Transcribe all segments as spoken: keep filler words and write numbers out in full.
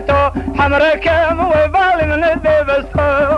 بيتو حمركم ويبالي ندي بسو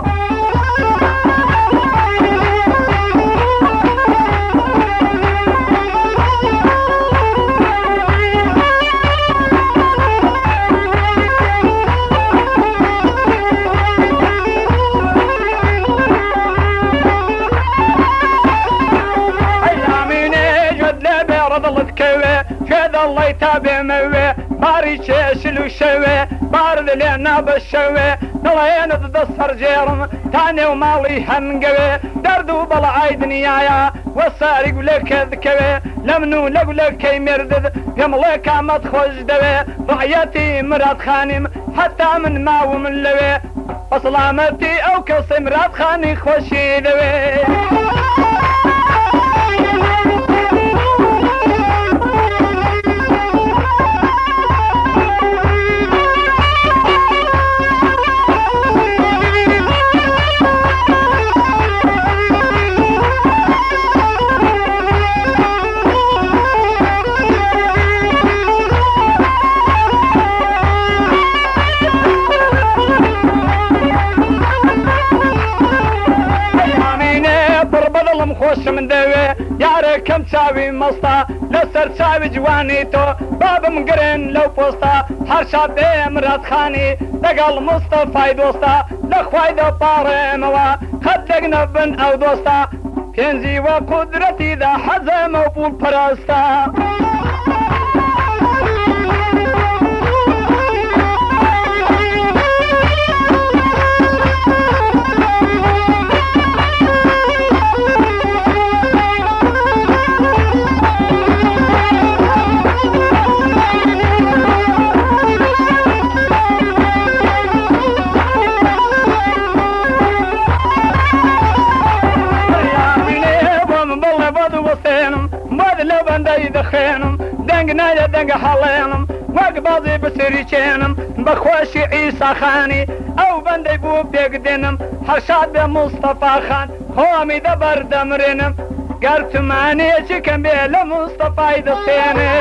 الله يتابع موي باري شلو شوي بارد لنا بالشوي طلعين ضد الصرجيرم تاني ومالي هنقوي دردو بالعاي دنيايا والسارق لك ذكوي لمنو لك لك يمردد يملك ما تخوش دوي رعيتي مراد خانم حتى من ما ومن لوي وسلامتي او كصي مراد خاني خوشي دوي خوش من دوي ياري كم تساوي مسطا لسر تساوي جوانيتو باب مقرن لو بوسطا حرشا بي مراد خاني لقال مصطفى دوستا لخواي دو باري موا خدقنا بن او دوستا كنزي وقدرتي ذا حزم وبول براستا دنقنا يا دنق حالينم وقباضي بسريشينم بخوشي عيسى خاني او بندي بو بيقدنم حرشاد بمصطفى خان هومي دبر دمرنم قربت ماني شكم بيلا مصطفى يدخيني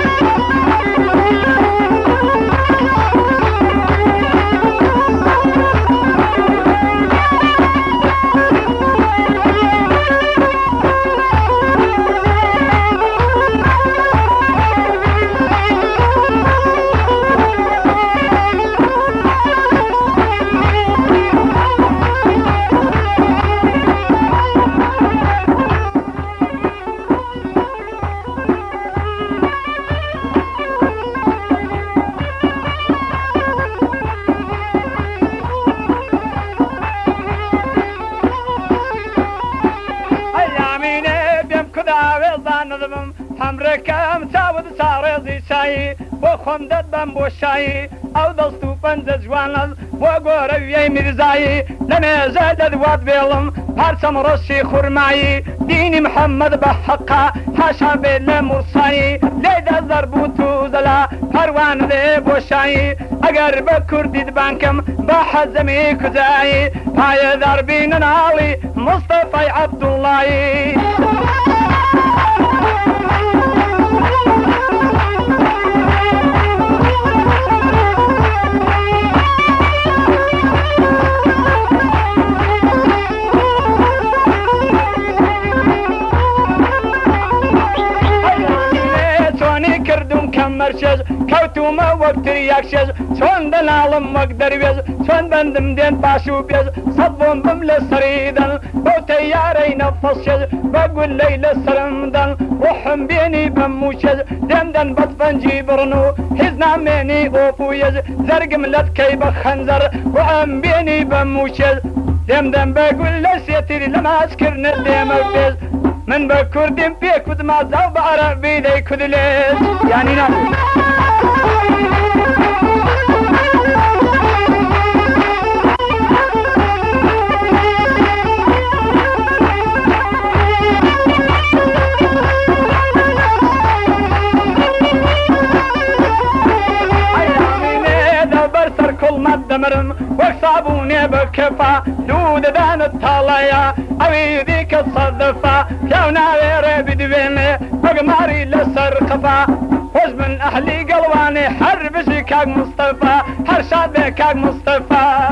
حمركم تاود سارزي شاي وخم دد بمبو شاي او دستو پنز جوانز وقوري مرزاي لما زاد واد بيلم هرسم رشي خرماي ديني محمد بحقا حاشا بيل مرساي ليدا زربوتو زلا پروان دي بوشاي اگر بكردي دبانكم بحزمي كزاي پاي دربين نالي مصطفى عبد الله مرشز كوتو ما وقت يكشز شون دلالم مقدر بيز شون بندم دين باشو بيز صدبون بملا سريدن بوتي ياري نفس شز بقول ليلة سرمدن وحم بيني بموشز دمدن بطفنجي برنو حزنا ميني اوفو يز زرق ملت كي بخنزر وعم بيني بموشز دمدن بقول لسيتري لما اسكرنا ديم بيز من بكردم بيك ودما زاو بعربي دي كدليز يعني نعم دمرم وصابوني بكفا دود دان الطلايا اوي ذيك الصدفة كونا غير بدبيني وقماري لسر خفا من أهلي قلواني حربشي كاك مصطفى هرشاد بكاك مصطفى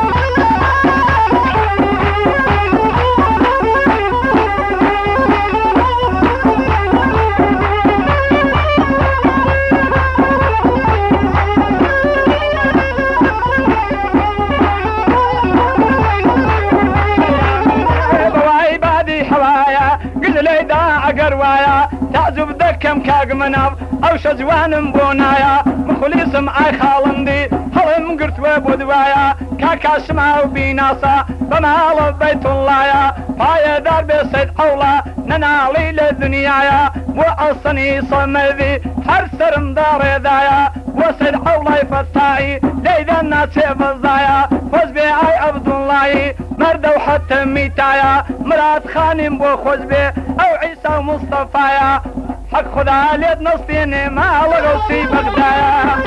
قروايا تعزب دكم كاق مناف او شجوان بونايا مخلص معاي خالندي هلم قرت وبودوايا كاكا سمع وبيناسا بمال بيت الله فايا دار بسيد اولا ننالي للدنيايا وعصني صمذي حرسرم دار دايا وسيد اولا فتاي ليدا الناس فزايا فوز بيعي عبد الله مردو حتى ميتايا مرات خانم بو خوز بي او عيسى مصطفايا حق خدا ليد نصيني ما لغوصي بغدايا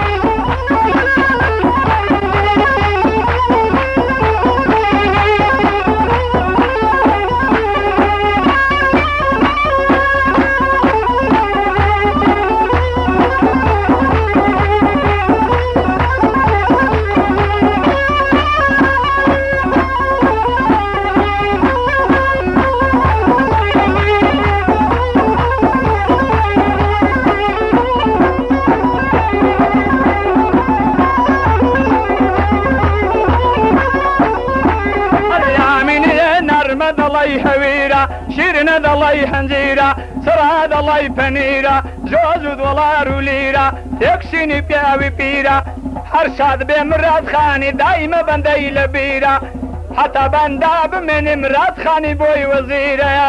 الله هويرا شيرنا الله حنزيرا سراد الله فنيرا زوزود والله ليرا يكسيني بياوي بيرا حرشاد بمراد خاني دايما بندي لبيرا حتى بنداب من مراد خاني بوي وزيرا